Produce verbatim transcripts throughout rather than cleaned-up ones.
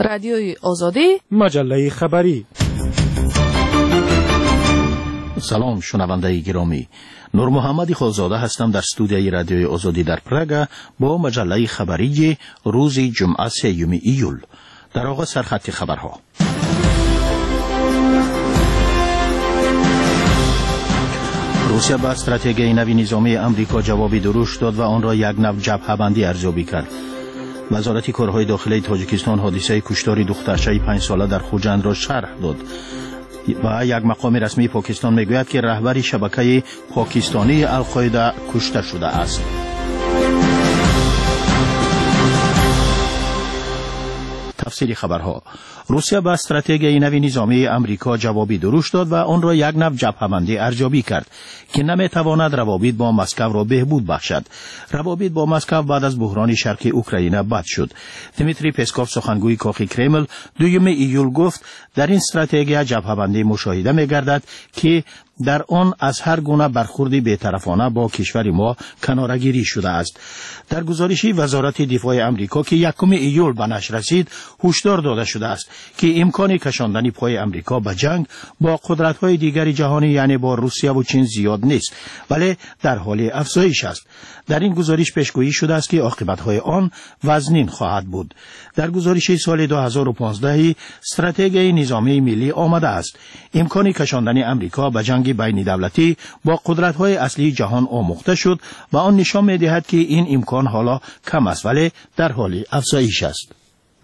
رادیوی آزادی، مجله خبری. سلام شنونده گرامی، نور محمد خالزاده هستم در استودیوی رادیوی آزادی در پراگ با مجله خبری روز جمعه سوم ایول. در آغاز سرخط خبرها. روسیه به استراتژی نوی نظامی امریکا جوابی درشت داد و آن را یک نوع جبهه‌بندی ارزیابی کرد. وزارت کارهای داخلی تاجیکستان حادثه کشتار دخترچه پنج ساله در خوجند را شرح داد و یک مقام رسمی پاکستان میگوید که رهبر شبکه پاکستانی القاعده کشته شده است. تفسیر خبرها. روسیه به استراتژی نوی نظامی امریکا جوابی درشت داد و آن را یک نوع جبهه‌بندی ارزیابی کرد که نمیتواند روابط با مسکو را بهبود بخشد. روابط با مسکو بعد از بحران شرقی اوکراین بد شد. دیمیتری پسکوف سخنگوی کاخ کرمل دوم ایول گفت در این استراتژی جبهه‌بندی مشاهده می‌گردد که در آن از هر گونه برخوردی بی‌طرفانه با کشور ما کناره‌گیری شده است. در گزارشی وزارت دفاع امریکا که یکم ایول به نشر رسید هشدار داده شده است که امکان کشاندن پای امریکا به جنگ با قدرت‌های دیگر جهانی یعنی با روسیه و چین زیاد نیست، ولی در حال افزایش است. در این گزارش پیشگویی شده است که عاقبت‌های آن وزنین خواهد بود. در گزارش سال دو هزار و پانزده استراتژی نظامی ملی آمده است امکان کشاندن امریکا به جنگ بین دولتی با قدرت‌های اصلی جهان آموخته شد و آن نشان می‌دهد که این امکان حالا کم است ولی در حال افزایش است.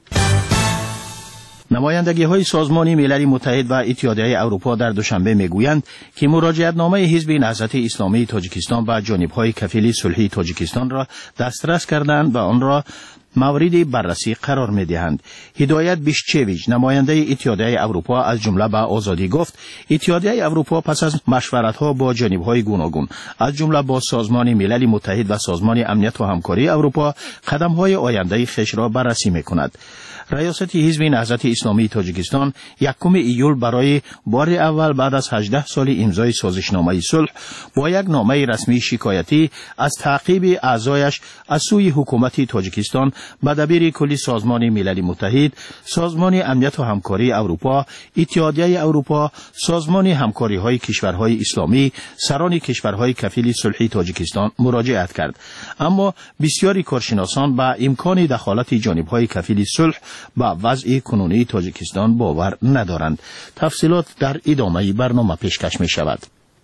نمایندگی‌های سازمان ملل متحد و اتحادیه اروپا در دوشنبه میگویند که مراجعتنامه حزب نهضت اسلامی تاجیکستان به جانب‌های کفیل صلحی تاجیکستان را دسترس کردند و آن را مورد بررسی قرار می‌دهند. هدایت بیشچویچ نماینده اتحادیه اروپا از جمله به آزادی گفت اتحادیه اروپا پس از مشورت‌ها با جانب‌های گوناگون از جمله با سازمان ملل متحد و سازمان امنیت و همکاری اروپا قدم‌های آینده خویش را بررسی می‌کند. ریاست حزب نهضت اسلامی تاجیکستان یکم ایول برای بار اول بعد از هجده سال امضای سازشنامه صلح با یک نامه رسمی شکایتی از تعقیب اعضایش از سوی حکومت تاجیکستان به دبیر کلی سازمان ملل متحد، سازمان امنیت و همکاری اروپا، اتحادیه اروپا، سازمان همکاری‌های کشورهای اسلامی، سران کشورهای کفیل صلحی تاجیکستان مراجعت کرد. اما بسیاری کارشناسان به امکان دخالت جانب‌های کفیل صلح با وضع کنونی تاجیکستان باور ندارند. تفصیلات در ادامه برنامه پیشکش می شود.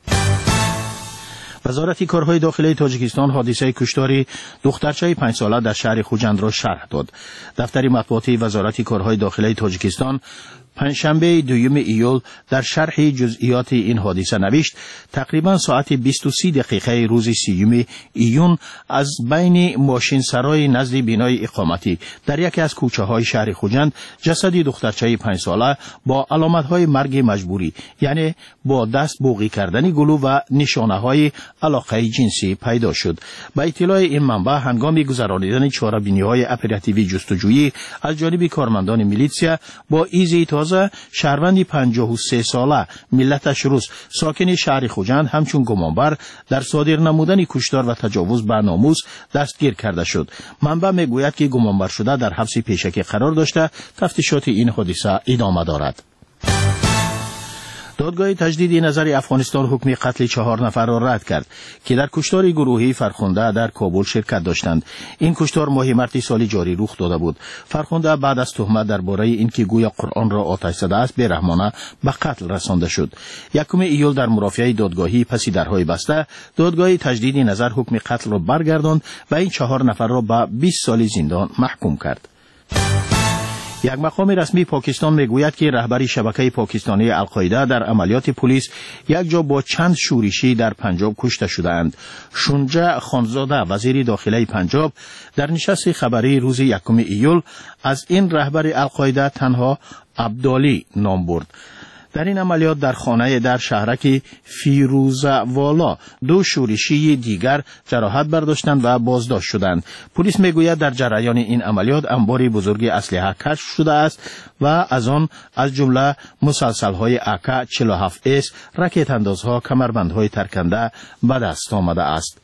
وزارت کارهای داخلی تاجیکستان حادثه کشتار دخترچه پنج ساله در شهر خوجند را شرح داد. دفتر مطبوعاتی وزارت کارهای داخلی تاجیکستان پنجشنبه دوم ایول در شرح جزئیات این حادثه نوشت تقریبا ساعت بیست و سه دقیقه روز سیوم ایون از بین ماشین سرای نزد بینای اقامتی در یکی از کوچه های شهر خوجند جسد دخترچه پنج ساله با علامت های مرگ مجبوری یعنی با دست بوقی کردن گلو و نشانه های علاقه جنسی پیدا شد. به اطلاع این منبع هنگام گذرانیدن چاره‌بینی های اپراتیوی جستجویی از جانب کارمندان میلیسیا با ایزی شهروند پنجاه و سه ساله ملتش روس ساکن شهر خوجند همچون گمانبر در صادر نمودن کشتار و تجاوز بر ناموس دستگیر کرده شد. منبع میگوید که گمانبر شده در حبس پیشکی قرار داشته. تفتیشات این حادثه ادامه دارد. دادگاه تجدید نظر افغانستان حکم قتل چهار نفر را رد کرد که در کشتار گروهی فرخنده در کابل شرکت داشتند. این کشتار ماه مارس سال جاری رخ داده بود. فرخنده بعد از تهمت درباره اینکه گویا قرآن را آتش زده است بی‌رحمانه به قتل رسانده شد. یکم ایول در مرافعه دادگاهی پس درهای بسته دادگاه تجدید نظر حکم قتل را برگرداند و این چهار نفر را به بیست سال زندان محکوم کرد. یک مقام رسمی پاکستان میگوید که رهبر شبکه پاکستانی القاعده در عملیات پلیس یک جا با چند شورشی در پنجاب کشته شدند. شونجا خانزاده وزیر داخلی پنجاب در نشست خبری روز یکم ایول از این رهبر القاعده تنها عبدالی نام برد. در این عملیات در خانه در شهرک فیروزوالا دو شورشی دیگر جراحت برداشتند و بازداشت شدند. پلیس میگوید در جریان این عملیات انباری بزرگ اسلحه کشف شده است و از آن از جمله مسلسل‌های اک چهل و هفت اس، راکت اندازها، کمربندهای ترکنده به دست آمده است.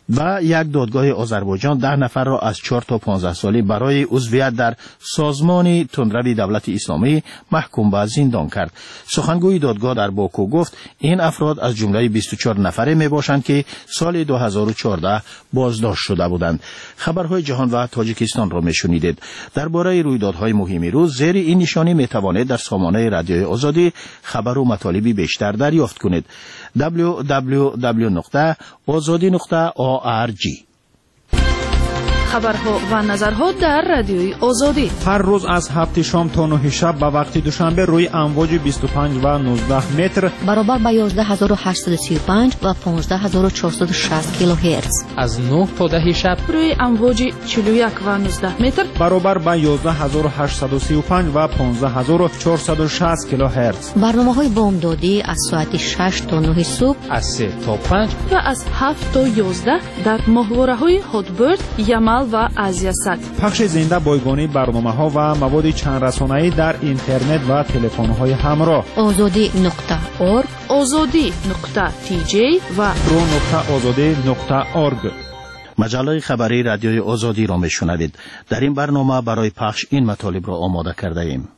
و یک دادگاه آذربایجان ده نفر را از چهار تا پانزده سالی برای عضویت در سازمان تندروی دولت اسلامی محکوم به زندان کرد. سخنگوی دادگاه در باکو گفت این افراد از جمله بیست و چهار نفره می باشند که سال دو هزار و چهارده بازداشت شده بودند. خبرهای جهان و تاجیکستان را می شنیدید. درباره رویدادهای مهم روز زیر این نشانی می توانید در سامانه رادیوی آزادی خبر و مطالبی بیشتر دریافت کنید. دبلیو دبلیو دبلیو نقطه آزادی نقطه آ آر جی. خبرها و نظرها در رادیوی آزادی هر روز از هفت شام تا نه شب به وقت دوشنبه روی امواج بیست و پنج و نوزده متر برابر با یازده هزار و هشتصد و سی و پنج و پانزده هزار و چهارصد و شصت کیلوهرتز از نه تا ده شب روی امواج چهل و یک و نوزده متر برابر با یازده هزار و هشتصد و سی و پنج و پانزده هزار و چهارصد و شصت کیلوهرتز. برنامه‌های بامدادی از ساعت شش تا نه صبح، از سه تا پنج و از هفت تا یازده در ماهواره‌های هاتبرد، یمل و آسیا صد. پخش زنده بایگانی برنامه‌ها و مواد چند رسانه‌ای در اینترنت و تلفن‌های همراه. آزادی نقطه اورگ، آزادی نقطه تی جی و رو نقطه آزادی نقطه اورگ. مجله خبری رادیوی آزادی را میشنوید. در این برنامه برای پخش این مطالب را آماده کرده ایم.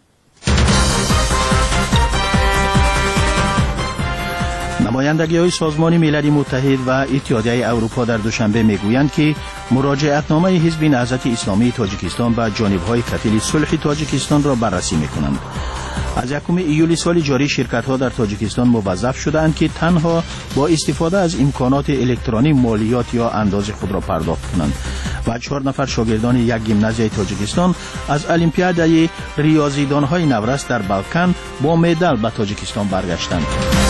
نمایندگی‌های سازمان ملل متحد و اتحادیه اروپا در دوشنبه میگویند که مراجعتنامه حزب نهضت اسلامی تاجیکستان به جانب‌های کفیل صلح تاجیکستان را بررسی می‌کنند. از یکم ایولی سال جاری شرکت‌ها در تاجیکستان موظف شدند که تنها با استفاده از امکانات الکترونی مالیات یا انداز خود را پرداخت کنند و چهار نفر شاگردان یک گیمنازیای تاجیکستان از المپیادای ریاضیدان‌های نورس در بالکان با مدال به تاجیکستان برگشتند.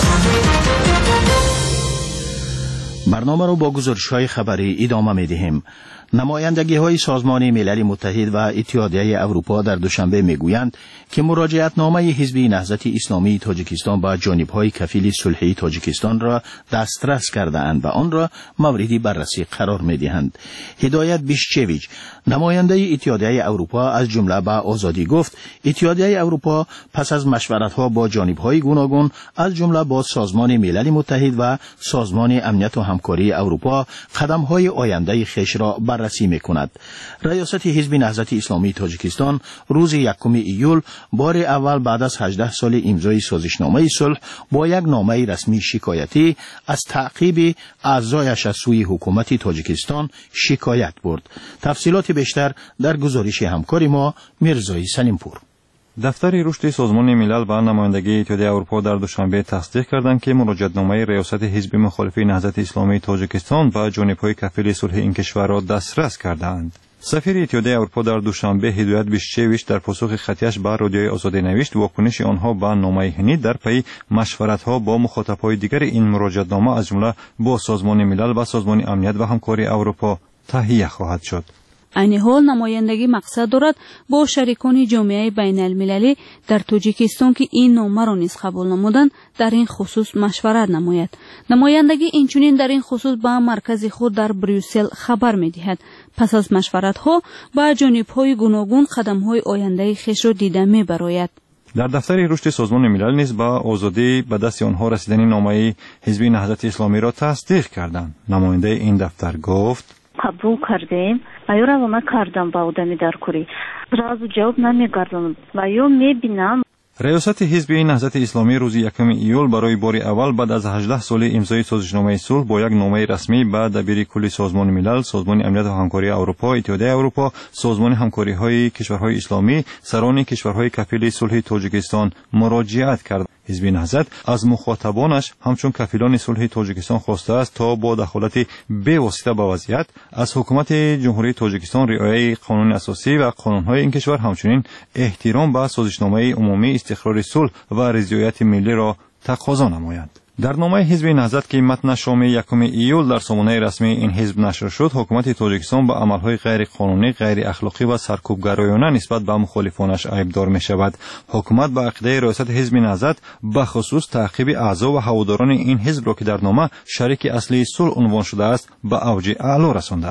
برنامه را با گزارش‌های خبری ادامه می‌دهیم. نمایندگی‌های سازمان ملل متحد و اتحادیه اروپا در دوشنبه میگویند که مراجعتنامه حزب نهضت اسلامی تاجیکستان با جانب‌های کفیل صلح تاجیکستان را دسترس کرده‌اند و آن را موردی بررسی قرار می‌دهند. هدایت بیشچویچ، نماینده اتحادیه اروپا، از جمله به آزادی گفت اتحادیه اروپا پس از مشورت‌ها با جانب‌های گوناگون از جمله با سازمان ملل متحد و سازمان امنیت و همکاری اروپا قدم‌های آینده خویش را بررسی می‌کند. ریاست حزب نهضت اسلامی تاجیکستان روز یکم ایول بار اول بعد از هجده سال امضای سازشنامه صلح با یک نامه رسمی شکایتی از تعقیب اعضایش از سوی حکومت تاجیکستان شکایت برد. تفصیلات بیشتر در گزارش همکار ما میرزای سلیمپور. دفتر رشد سازمان ملل و نمایندگی اتحادیه اروپا در دوشنبه تصدیق کردند که مراجعتنامه ریاست حزب مخالف نهضت اسلامی تاجیکستان و جانب‌های کفیل صلح این کشور را دسترس کردند. سفیر اتحادیه اروپا در دوشنبه هدایت بیشچویچ در پاسخ خطیش به رادیوی آزادی نوشت واکنش آنها به نامه هنی در پی مشورت‌ها با مخاطب‌های دیگر این مراجعتنامه از جمله با سازمان ملل و سازمان امنیت و همکاری اروپا تهیه خواهد شد. این حال نمایندگی مقصد دارد با شریکان جامعه بین المللی در تاجیکستان که این نامه را نیز قبول نمودند در این خصوص مشورت نماید. نمایندگی اینچنین در این خصوص به مرکز خود در بریوسل خبر می‌دهد. پس از مشورت ها با جانب‌های گوناگون قدم‌های آینده خویش را دیده می‌براید. در دفتر رشد سازمان ملل نیز با آزادی به دست آنها رسیدن نامه حزب نهضت اسلامی را تصدیق کردند. نماینده این دفتر گفت: قبول کردیم و یا را نکردم با آدمی در کوری راز جواب نمیگردم و یا میبینم. ریاست حزب نهضت اسلامی روز یکم ایول برای بار اول بعد از هجده سال امضای سازشنامه صلح با یک نامه رسمی به دبیر کل سازمان ملل، سازمان امنیت و همکاری اروپا، اتحادیه اروپا، سازمان همکاری‌های کشورهای اسلامی، سران کشورهای کفیل صلح تاجیکستان مراجعت کرد. حزب نهضت از مخاطبانش همچون کفیلان صلح تاجیکستان خواسته است تا با دخالت بی‌واسطه به وضعیت از حکومت جمهوری تاجیکستان رعایت قانون اساسی و قانون‌های این کشور همچنین احترام به سازشنامه عمومی استقرار صلح و رضایت ملی را تقاضا نمایند. در نامه حزب نهضت که متن شام یکم ایول در سامانه رسمی این حزب نشر شد، حکومت تاجیکستان به عملهای غیر قانونی، غیر اخلاقی و سرکوبگرایانه نسبت به مخالفانش عیبدار می شود. حکومت به عقیده ریاست حزب نهضت به خصوص تعقیب اعضا و هواداران این حزب را که در نامه شریک اصلی صلح عنوان شده است به اوج اعلا رسانده است.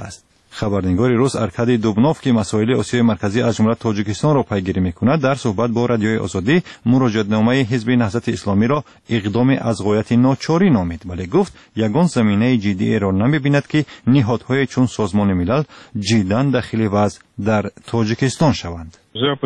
خبرنگار روس ارکادی دوبنوف که مسائل آسیای مرکزی از جمله تاجیکستان را پیگیری می‌کند در صحبت با رادیوی آزادی مراجعه‌نامه حزب نهضت اسلامی را اقدام از غایت ناچاری نامید، ولی گفت یگان زمینه جدی را نمی‌بیند که نهادهای چون سازمان ملل جداً داخل وضع در تاجیکستان شوند.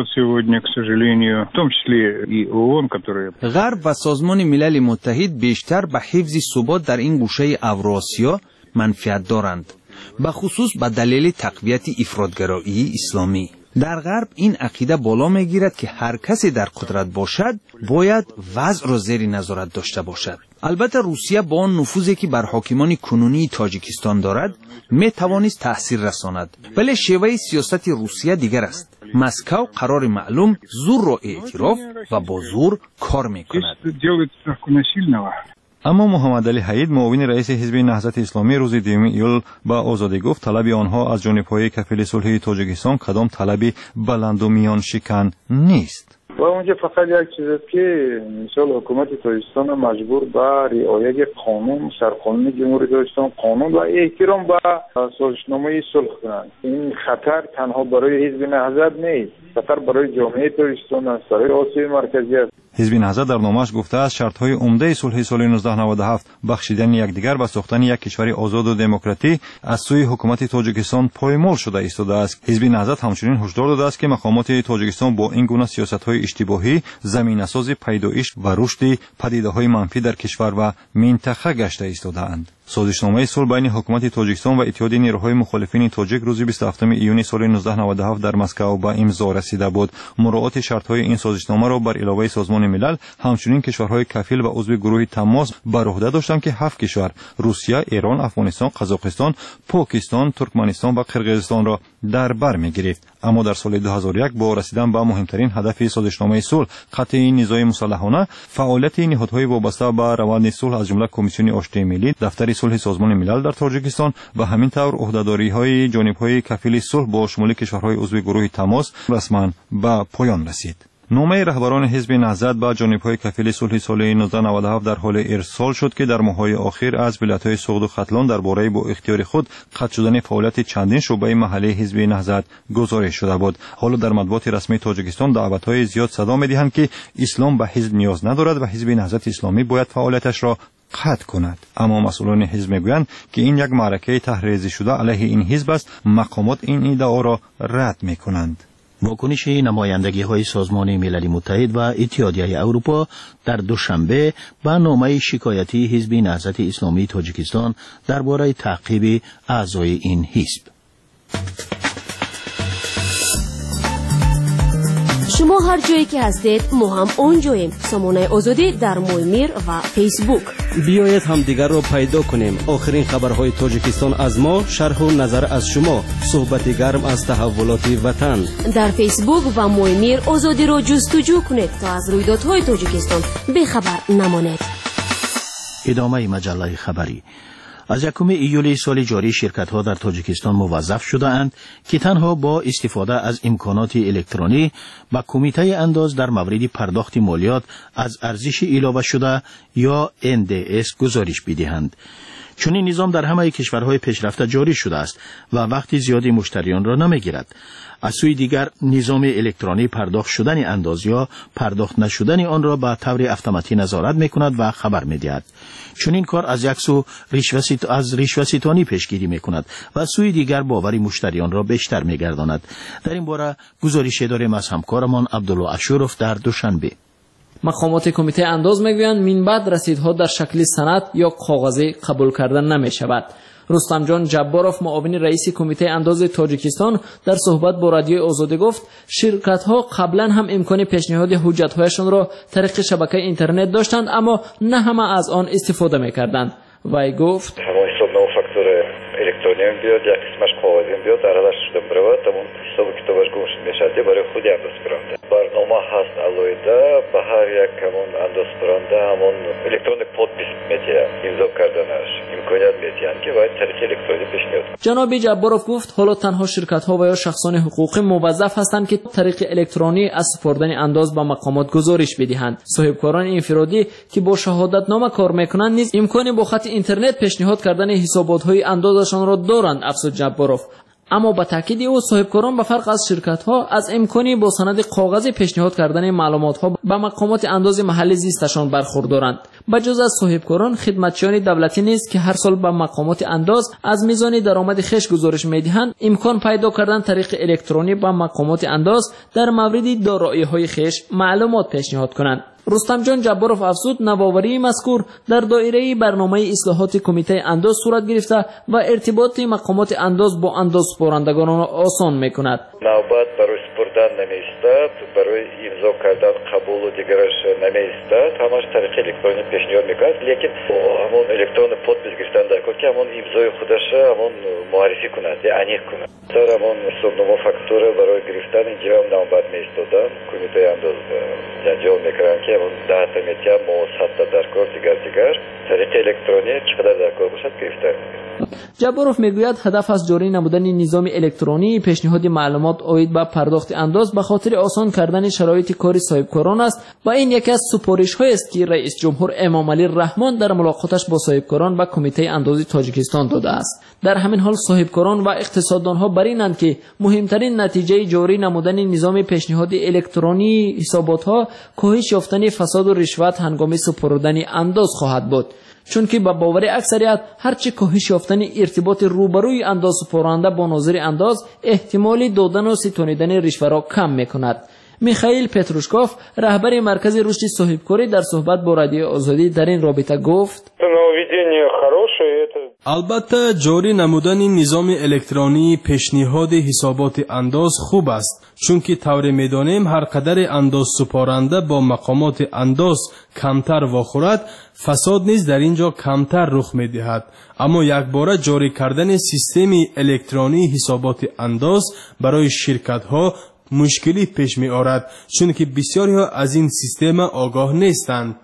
غرب و سازمان ملل متحد بیشتر به حفظ ثبات در این گوشه اوراسیا منفعت دارند، به خصوص به دلیل تقویت افراطگرایی اسلامی. در غرب این عقیده بالا میگیرد که هر کسی در قدرت باشد باید وضع را زیر نظارت داشته باشد. البته روسیه با آن نفوذی که بر حاکمان کنونی تاجیکستان دارد می توانست تأثیر رساند، ولی شیوه سیاست روسیه دیگر است. مسکو قرار معلوم زور را اعتراف و با زور کار می کند. اما محمد علی حید معاون رئیس حزب نهضت اسلامی روز دوم ایول با آزادی گفت طلب آنها از جانب‌های کفیل صلح تاجیکستان کدام طلبی بلند و میان شکن نیست. و اونجا فقط یک چیز است که مثلا حکومت تاجیکستان مجبور به رعایت قانون سرقانونی جمهوری تاجیکستان قانون و احترام به سازشنامه صلح کنند. این خطر تنها برای حزب نهضت نیست، خطر برای جامعه تاجیکستان است، برای آسیای مرکزی است. حزب نهضت در نامش گفته است شرط‌های عمده صلح سال نوزده نود و هفت بخشیدن یکدیگر و ساختن یک کشور آزاد و دموکراتی از سوی حکومت تاجیکستان پایمال شده ایستاده است. حزب نهضت همچنین هشدار داده است که مقامات تاجیکستان با این گونه سیاست‌های اشتباهی زمینه‌ساز پیدایش و رشد پدیده‌های منفی در کشور و منطقه گشته ایستاده‌اند. سازشنامه صلح بین حکومت تاجیکستان و اتحاد نیروهای مخالفین تاجیک روز بیست و هفتم ایون سال نوزده نود و هفت در مسکو به امضا رسیده بود. مراعات شرط‌های این سازشنامه را بر علاوه سازمان ملل همچنین کشورهای کفیل و عضو گروه تماس بر عهده داشتند که هفت کشور روسیه، ایران، افغانستان، قزاقستان، پاکستان، ترکمنستان و قرقیزستان را در بر می‌گرفت. اما در سال دو هزار و یک با رسیدن به مهمترین هدف سازشنامه صلح قطع نزاع مسلحانه، فعالیت نهادهای وابسته به روند صلح از جمله کمیسیون آشتی ملی، دفتر صلح سازمان ملل در تاجیکستان و همینطور عهدهداری‌های جانب‌های کفیل صلح با شمول کشورهای عضو گروه تماس رسما به پایان رسید. نامه رهبران حزب نهضت با جانب‌های کفیل صلح سال نوزده نود و هفت در حال ارسال شد که در ماه‌های اخیر از ولایت‌های سوغد و ختلان درباره با اختیار خود قطع شدن فعالیت چندین شعبه محلی حزب نهضت گزارش شده بود. حالا در مطبوعات رسمی تاجیکستان دعوت‌های زیاد صدا می‌دهند که اسلام به حزب نیاز ندارد و حزب نهضت اسلامی باید فعالیتش را قطع کند. اما مسئولان حزب میگویند که این یک معرکه تحریزی شده علیه این حزب است. مقامات این ادعا را رد می‌کنند. واکنش نمایندگی های سازمان ملل متحد و اتحادیه اروپا در دوشنبه به نامه شکایتی حزب نهضت اسلامی تاجیکستان درباره تعقیب اعضای این حزب. شما هر جایی که هستید ما هم اون جاییم. سامانه آزادی در مویمیر و فیسبوک. بیایید هم دیگر را پیدا کنیم. آخرین خبرهای تاجیکستان از ما، شرح و نظر از شما، صحبت گرم از تحولات وطن. در فیسبوک و مویمیر آزادی را جستجو کنید تا از رویدادهای تاجیکستان بخبر نمانید. ادامه مجله خبری. از یکم ایول سال جاری شرکت‌ها در تاجیکستان موظف شده‌اند که تنها با استفاده از امکانات الکترونی با کمیته انداز در مورد پرداخت مالیات از ارزش علاوه شده یا ان دی اس گزارش بدهند. چون این نظام در همه کشورهای پیشرفته جاری شده است و وقتی زیادی مشتریان را نمیگیرد. از سوی دیگر نظام الکترونی پرداخت شدن انداز یا پرداخت نشدن آن را به طور اتوماتیک نظارت میکند و خبر میدهد. چون این کار از یک سو رشوت از رشوه‌ستانی پیشگیری میکند و از سوی دیگر باور مشتریان را بیشتر میگرداند. در این باره گزارش داریم از همکارمان عبدالله اشورف در دوشنبه. مقامات کمیته انداز میگویند من بعد رسیدها در شکل سند یا کاغذی قبول کردن نمی شود. رستم جان جباروف معاون رئیس کمیته انداز تاجیکستان در صحبت با رادیو آزادی گفت شرکت ها قبلا هم امکان پیشنهاد حجت هایشان را طریق شبکه اینترنت داشتند اما نه همه از آن استفاده میکردند. وی گفت الکترونی بیاد یا قسمش کاغذی بیاد در حالش شدن برود تمام حساب کتابش گوش میشه برای خودی انداز برنده برنامه هست علایده به هر یک همون انداز برنده همون الکترونیک پادپیس میتیه امضا کردنش امکانیت میتیان که باید طریق الکترونی پیش میاد. جناب جباروف گفت حالا تنها شرکت ها و یا شخصان حقوقی موظف هستند که طریق الکترونی از سپردن انداز به مقامات گزارش بدهند. صاحبکاران انفرادی که با شهادت نامه کار میکنند نیز امکانی با خط اینترنت پیشنهاد کردن حسابات های اندازشان را دارند. افسود جباروف اما با تاکید او صاحبکاران به فرق از شرکت ها از امکانی با سند کاغذی پیشنهاد کردن معلومات ها به مقامات انداز محلی زیستشان برخوردارند. بجز از صاحبکاران، خدمتچیان دولتی نیز که هر سال به مقامات انداز از میزان درآمد خویش گزارش میدهند، امکان پیدا کردن طریق الکترونی به مقامات انداز در مورد دارایی‌های خویش معلومات پیشنهاد کنند. رستم جان جباروف افزود نوآوری مذکور در دایره برنامه اصلاحات کمیته انداز صورت گرفته و ارتباط مقامات انداز با انداز سپارندگان را آسان میکند. نوبت برای سپردن نمیستد، برای امضا کردن قبول و دیگرش نمیستد، همش طریق الکترونی پیشنهاد میکند، لیکن همون الکترون پادپیس گرفتن در کار که همون امضای خودش همون معرفی کند، انیق کند. در همون حسابنامه فاکتور برای گرفتن اینجا هم نوبت میستادن، کمیته انداز جنجال میکردن که همون ده تا میتیا موسط در کار دیگر دیگر طریق الکترونی چقدر در کار باشد گرفتن. جباروف میگوید هدف از جاری نمودن نظام الکترونی پیشنهاد معلومات عاید به پرداخت انداز به خاطر آسان کردن شرایط کاری صاحبکاران است و این یکی از سپارش‌هایی است که رئیس جمهور امامعلی رحمان در ملاقاتش با صاحبکاران و کمیته انداز تاجیکستان داده است. در همین حال صاحبکاران و اقتصاددانها بر اینند که مهمترین نتیجه جاری نمودن نظام پیشنهاد الکترونی حسابات‌ها کاهش یافتن فساد و رشوت هنگام سپردن انداز خواهد بود، چون که با باور اکثریت هرچی کاهش یافتن ارتباط روبروی انداز سپارنده با ناظر انداز احتمال دادن و ستانیدن رشوه را کم میکند. میخائیل پتروشکوف رهبر مرکز رشد صاحبکاری در صحبت با رادیو آزادی در این رابطه گفت: البته جاری نمودن نظام الکترونی پیشنهاد حسابات انداز خوب است، چون که طور میدانیم هر قدر انداز سپارنده با مقامات انداز کمتر واخورد، فساد نیز در اینجا کمتر رخ میدهد. اما یک باره جاری کردن سیستم الکترونی حسابات انداز برای شرکت ها مشکلی پیش می آورد، چون که بسیاری ها از این سیستم آگاه نیستند.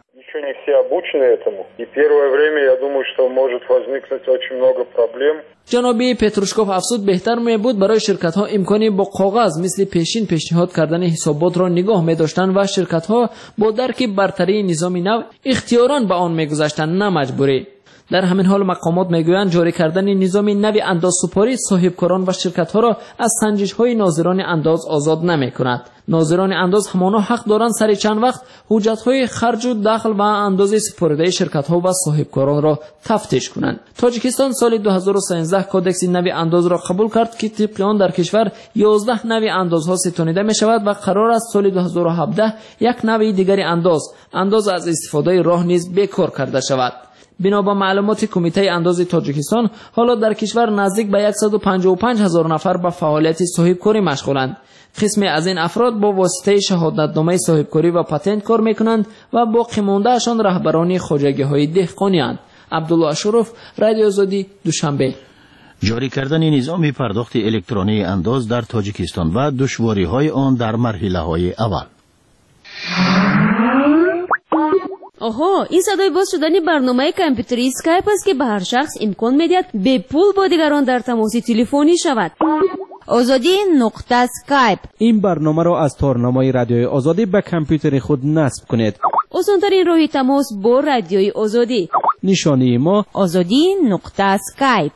جنابی پتروشکوف افزود بهتر می بود برای شرکت ها امکانی با کاغذ مثل پیشین پیشنهاد کردن حسابات را نگاه می داشتند و شرکت ها با درک برتری نظام نو اختیاراً به آن می گذاشتند، نه مجبوری. در همین حال مقامات میگویند جاری کردن نظام نوی اندازسپاری صاحبکاران و شرکت ها را از سنجش های ناظران انداز آزاد نمی کند. ناظران انداز همانا حق دارند سر چند وقت حجت های خرج و دخل و اندازه سپرده شرکت ها و صاحبکاران را تفتیش کنند. تاجیکستان سال دو هزار و سیزده کودکس نوی انداز را قبول کرد که طبق آن در کشور یازده نوی اندازها ستانیده می شود و قرار است سال دو هزار و هفده یک نوی دیگری انداز انداز از استفاده راه نیز بیکار کرده شود. بنا به معلومات کمیته انداز تاجیکستان، حالا در کشور نزدیک به صد و پنجاه و پنج هزار نفر به فعالیت صاحبکاری مشغولند. قسمی از این افراد با واسطه شهادتنامه صاحبکاری و پتنت کار میکنند و باقی مانده اشان رهبران خواجگی‌های دهقانی اند. عبدالله اشرف، رادیو آزادی، دوشنبه. جاری کردن نظام پرداخت الکترونی انداز در تاجیکستان و دشواری‌های آن در مرحله‌های اول. آها، این صدای باز شدن برنامه کامپیوتری اسکایپ است که به هر شخص امکان میدهد به پول با دیگران در تماس تلفنی شود. آزادی نقطه اسکایپ. این برنامه را از تارنمای رادیوی آزادی به کامپیوتر خود نصب کنید. آسان‌ترین راه تماس با رادیوی آزادی. نشانی ما آزادی نقطه اسکایپ.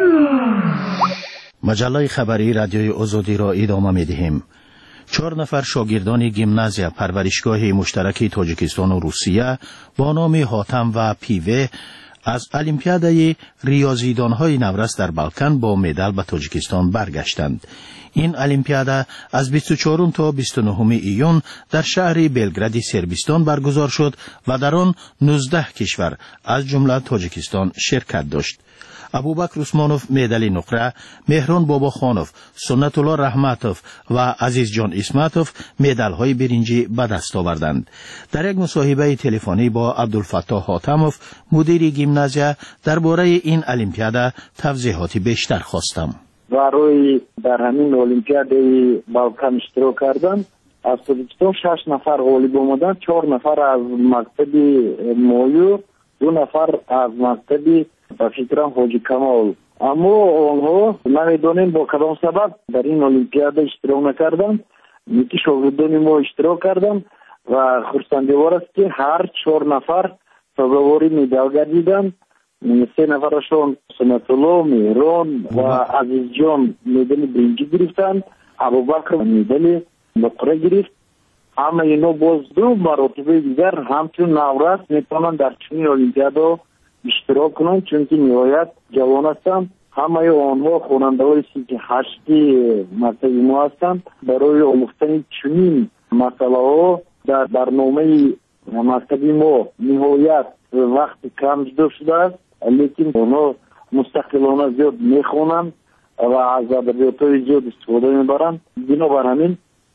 مجله خبری رادیوی آزادی را ادامه می‌دهیم. چهار نفر شاگردان گیمنازیا پرورشگاه مشترک تاجیکستان و روسیه با نام حاتم و پیوه از المپیادای ریاضیدان‌های نورس در بالکان با مدال به تاجیکستان برگشتند. این المپیادا از بیست و چهارم تا بیست و نهم ایون در شهر بلگراد سربستان برگزار شد و در آن نوزده کشور از جمله تاجیکستان شرکت داشت. ابوبکر عثمانوف مدال نقره، مهران باباخانوف، سنت الله رحمتوف و عزیز جان اسمتوف مدال های برنجی به دست آوردند. در یک مصاحبه تلفنی با عبدالفتاح حاتموف مدیر گیمنازیا درباره این المپیادا توضیحات بیشتر خواستم. برای در همین المپیادای بالکان اشتراک کردن از تاجیکستان شش نفر غالب آمدند، چهار نفر از مکتب مایو، دو نفر از مکتب با فکرم حاجی کمال. اما آنها نمیدانیم با کدام سبب در این المپیادا اشتراک نکردند. یکی شاگردان ما اشتراک کردند و خرسندوار است که هر چهار نفر سازواری مدال گردیدند. سه نفرشون سنت الله مهران و عزیز جان مدال برنجی گرفتند، ابوبکر مدال نقره گرفت. همه اینا باز دو مراتب دیگر همچون نورس میتونن در چنین المپیادا اشتراک کنند، چون که نهایت جوان هستند. همه آنها خواننده‌های سی که هشتی مکتب ما هستند. برای آموختن چنین مسئله ها در برنامه مکتب ما نهایت وقت کم شده است، لیکن آنها مستقلانه زیاد میخوانند و از ادبیات‌های زیاد استفاده میبرند. بنابر همین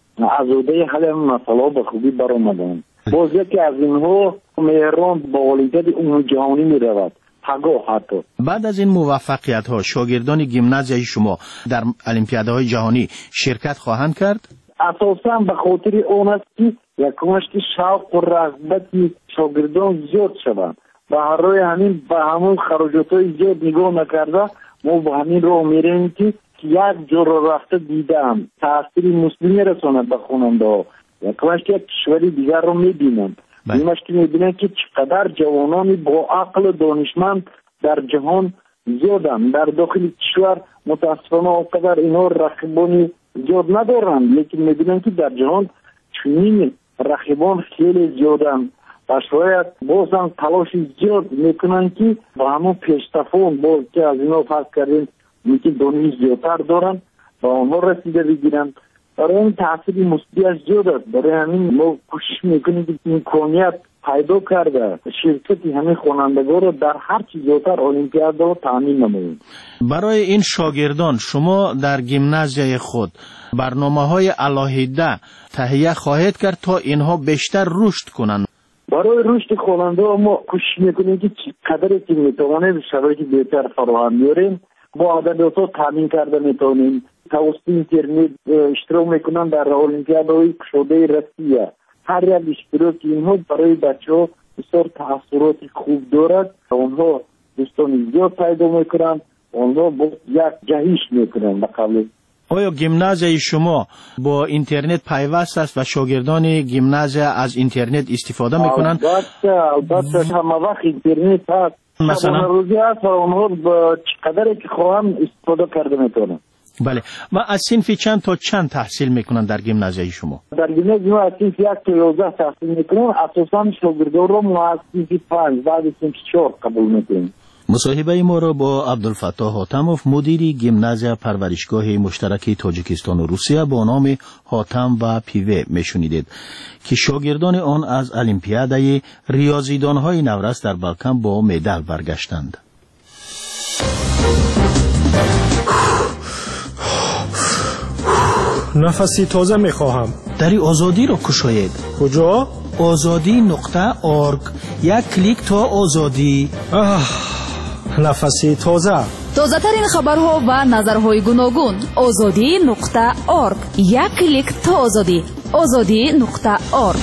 ازوده حل مسئله به خوبی برآمدند. باز یکی از اینها مهران با المپیاد عمومی جهانی میرود. حتی. بعد از این موفقیت ها شاگردان گیمنازیای شما در المپیادهای جهانی شرکت خواهند کرد؟ اساساً به خاطر اون است که یکمش که شوق و رغبت شاگردان زیاد شوند. به هر روی همین به همون خراجات های زیاد نگاه نکرده ما به همین راه میریم که یک جور رفته دیدم تأثیر مسلمی رساند به خواننده ها. یکمش که یک کشوری دیگر رو میبینند. دیمش که میبینن که چقدر جوانانی با عقل دانشمند در جهان زیادن. در داخل کشور متاسفانه آقدر اینا رقیبانی زیاد ندارن، لیکن میبینن که در جهان چنین رقیبان خیلی زیادن و شاید بازم تلاش زیاد میکنن که با همون پیشتفون باز که از اینا فرض کردیم میگه دانش زیادتر دارن و آنها رسیده بگیرن. برای این تأثیر مثبت زیاد است. برای همین ما کوشش میکنیم که امکانیت پیدا کرده شرکت همین خوانندگان رو در هر چیز زیادتر المپیاد رو تامین نماییم. برای این شاگردان شما در گیمنازیای خود برنامه‌های علاهیده تهیه خواهید کرد تا اینها بیشتر رشد کنند. برای رشد خواننده ما کوشش میکنیم که قدری که میتوانیم شرایط بهتر فراهم بیاریم. با ادبیات تامین کرده میتونیم. توسط اینترنت اشتراک میکنن در المپیادهای کشوده روسیه. هر یک اشتراک اینها برای بچه‌ها بسیار تاثیرات خوب دارد. اونها دوستان زیاد پیدا میکنن، اونها با یک جهش میکنن به قبل. آیا گیمنازیای شما با اینترنت پیوست است و شاگردان گیمنازیا از اینترنت استفاده میکنن؟ البته البته همه وقت اینترنت هست. مثلا روزی هست و اونها با چقدری که خواهم استفاده کرده میتونن. بله. و از صنف چند تا چند تحصیل میکنن در گیمنازیای شما؟ در گیمنازیای ما از صنف یک تا یازده تحصیل میکنن. اساساً شاگردان رو ما از صنف پنج بعد صنف چهار قبول میکنیم. مصاحبه ما را با عبدالفتاح حاتموف مدیر گیمنازیا پرورشگاه مشترک تاجیکستان و روسیه با نام حاتم و پیوه میشنیدید که شاگردان آن از المپیادای ریاضیدانهای نورس در بالکان با مدال برگشتند. نفسی تازه میخواهم. دری آزادی را کشاید. کجا؟ آزادی نقطه ارگ. یک کلیک تا آزادی. نفسی تازه. تازه ترین خبرها و نظرهای گوناگون. آزادی نقطه ارگ. یک کلیک تا آزادی. آزادی نقطه ارگ.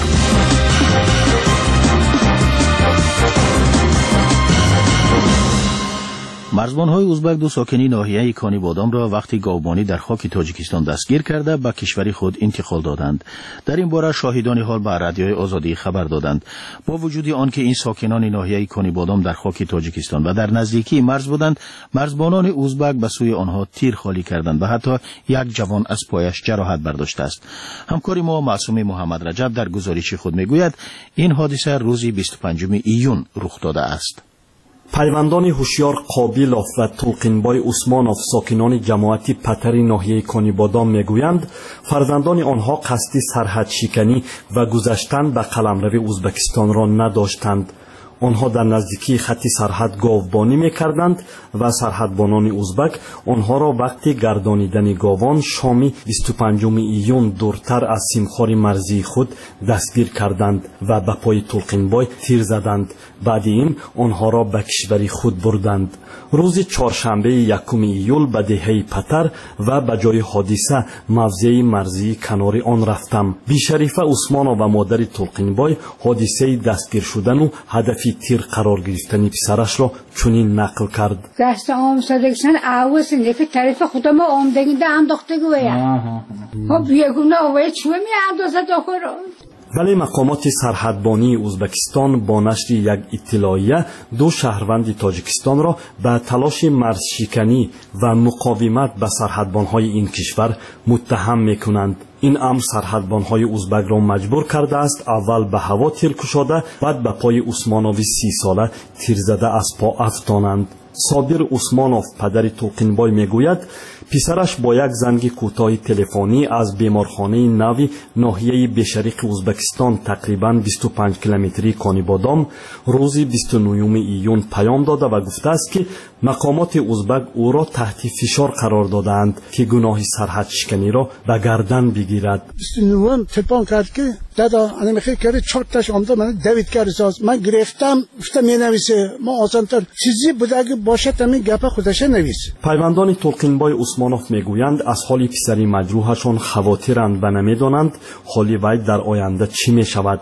مرزبان‌های ازبک دو ساکنی ناحیه کانی بادام را وقتی گاوبانی در خاک تاجیکستان دستگیر کرده به کشور خود انتقال دادند. در این باره شاهدان حال به رادیوی آزادی خبر دادند. با وجود آنکه این ساکنان ناحیه کانی بادام در خاک تاجیکستان و در نزدیکی مرز بودند، مرزبانان ازبک به سوی آنها تیر خالی کردند و حتی یک جوان از پایش جراحت برداشته است. همکار ما معصوم محمد رجب در گزارش خود میگوید این حادثه روز بیست و پنجم ایون رخ داده است. پیوندان هوشیار قابیلوف و تلقینبای عثمانوف ساکنان جماعتی پتری ناحیه کانی بادام میگویند فرزندان آنها قصدی سرحد شکنی و گذشتن به قلمرو ازبکستان را نداشتند. آنها در نزدیکی خط سرحد گاوبانی میکردند و سرحدبانان ازبک آنها را وقتی گردانیدن گاوان شامی بیست و پنجم ایون دورتر از سیمخوار مرزی خود دستگیر کردند و به پای تلقینبای تیر زدند. بعد این آنها را به کشور خود بردند. روز چهارشنبه یکم ایول به دهه پتر و به جای حادثه موضع مرزی کنار آن رفتم. بیشریفه عثمانو و مادر تلقینبای حادثه دستگیر شدن و هدفی تیر قرار گرفتن پسرش را چنین نقل کرد. دست آمسادگشن آوز نفت طرف خودم آمدگی ده انداخته گویا. خب یگونه آوه چوه می اندازه داخل. ولی مقامات سرحدبانی ازبکستان با نشر یک اطلاعیه دو شهروند تاجیکستان را به تلاش مرزشکنی و مقاومت به سرحدبانهای این کشور متهم میکنند. این امر سرحدبانهای ازبک را مجبور کرده است اول به هوا تیر کشاده بعد به پای عثمانوی سی ساله تیر زده از پا افشانند. صابر عثمانوف پدر توقینبای میگوید پسرش با یک زنگ کوتاه تلفنی از بیمارخانه نوی ناحیه بشرق ازبکستان تقریباً بیست و پنج کیلومتری کانیبادام روز بیست و نهم ایون پیام داده و گفته است که مقامات ازبک او را تحت فشار قرار دادند که گناه سرحد شکنی را به گردن بگیرد. بیست و نهم تلفن کرد که دادا انا میخوام کرد چهار تاش آمده من دوید کرد ساز من گرفتم گفتم مینویسه ما آسانتر چیزی بوده که باشه تمی گپ خودش نویس. پیوندان توقینبای عثمانوف میگویند از حال پسری مجروحشان خواطرند و نمیدانند حالی وی در آینده چی می شود.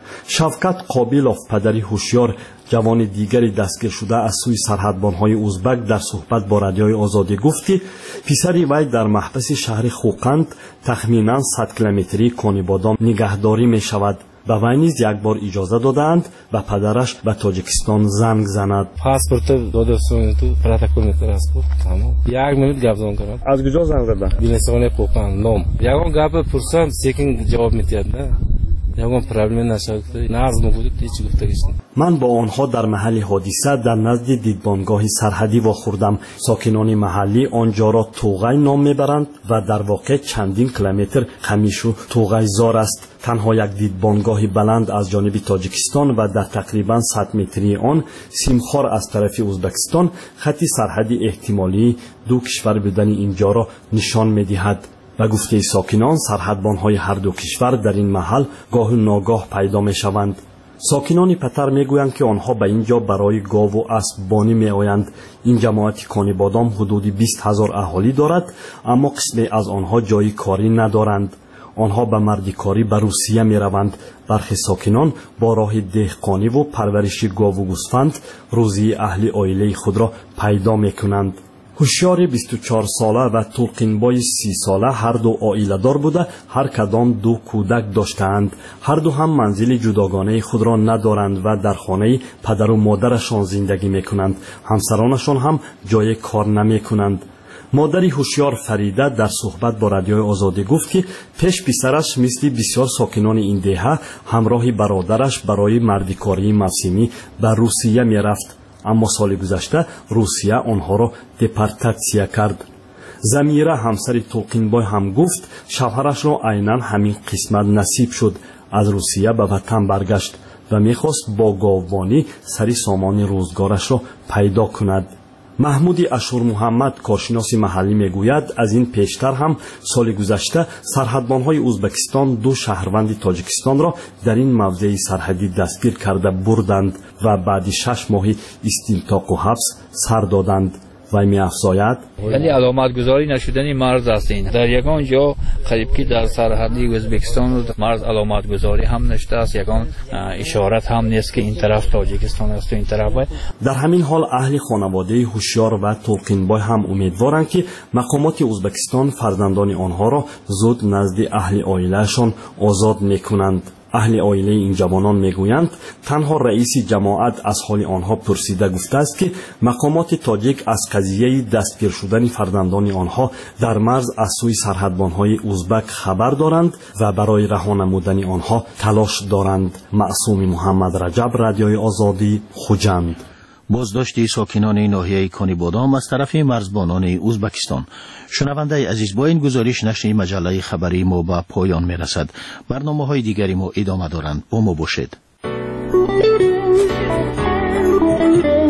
شفقت قابیلوف پدری هوشیار جوان دیگری دستگیر شده از سوی سرحدبانهای ازبک در صحبت با رادیوی آزادی گفت که پسری وی در محبس شهر خوقند تخمینا صد کیلومتری کانیبادام نگهداری می شود. به وی نیز یک بار اجازه دادند و پدرش به تاجیکستان زنگ زند. پاسپورت داده تو پروتکل میترس بود. تمام. یک منوت گپ زدن کردم. از کجا زنگ زدن؟ بیمارستان خوقند نام. یگان گپ پرسان سیکینگ جواب میداد نه. یگان پرابلم نشد. نه از موجود هیچ گفتگیش نه. من با آنها در محل حادثه در نزد دیدبانگاه سرحدی واخوردم. ساکنان محلی آنجا را توغای نام میبرند و در واقع چندین کیلومتر قمیشو توغای زار است. تنها یک دیدبانگاه بلند از جانب تاجیکستان و در تقریبا صد متری آن سیمخوار از طرف ازبکستان خط سرحدی احتمالی دو کشور بودن اینجا را نشان میدهد. و گفته ساکنان سرحدبانهای هر دو کشور در این محل گاه و ناگاه پیدا می شوند. ساکنان پتر می گویند که آنها به اینجا برای گاو و اسب بانی می آیند. این جماعت کانیبادام حدودی بیست هزار اهالی دارد اما قسمی از آنها جای کاری ندارند. آنها به مردیکاری به روسیه می روند. برخی ساکنان با راه دهقانی و پرورش گاو و گوسفند روزی اهل عائله خود را پیدا می کنند. هوشیار بیست و چهار ساله و توقینبای سی ساله هر دو عائله دار بوده هر کدام دو کودک داشتند. هر دو هم منزل جداگانه خود را ندارند و در خانه پدر و مادرشان زندگی می کنند. همسرانشان هم جای کار نمی کنند. مادری هوشیار فریده در صحبت با رادیوی آزادی گفت که پیش پسرش مثل بسیار ساکنان این دهه همراه برادرش برای مردیکاری موسمی به روسیه می رفت. اما سال گذشته روسیه آنها را دپارتاسیه کرد. زمیره همسر توقینبای هم گفت شوهرش را عیناً همین قسمت نصیب شد. از روسیه به وطن برگشت و میخواست با گاوبانی سری سامان روزگارش را پیدا کند. محمود اشور محمد کارشناس محلی میگوید از این پیشتر هم سال گذشته سرحدبانهای ازبکستان دو شهروند تاجیکستان را در این موضع سرحدی دستگیر کرده بردند و بعد شش ماهی استنطاق و حبس سر دادند. و می افزاید یعنی علامت گذاری نشدنی مرز است. این در یگان جا قریب که در سرحدی ازبکستان مرز علامت گذاری هم نشده است. یگان اشارت هم نیست که این طرف تاجیکستان است و این طرف. در همین حال اهل خانواده هوشیار و توقینبای هم امیدوارند که مقامات ازبکستان فرزندان آنها را زود نزد اهل عائلهشان آزاد میکنند. اهل عائله این جوانان میگویند تنها رئیس جماعت از حال آنها پرسیده گفته است که مقامات تاجیک از قضیه دستگیر شدن فرزندان آنها در مرز از سوی سرحدبانهای ازبک خبر دارند و برای رها نمودن آنها تلاش دارند. معصوم محمد رجب، رادیوی آزادی، خوجند. بازداشت ساکنان ناحیه کانیبادام از طرف مرزبانان ازبکستان. شنونده عزیز، با این گزارش نشر مجله خبری ما به پایان می رسد. برنامه های دیگری ما ادامه دارند. با ما باشید.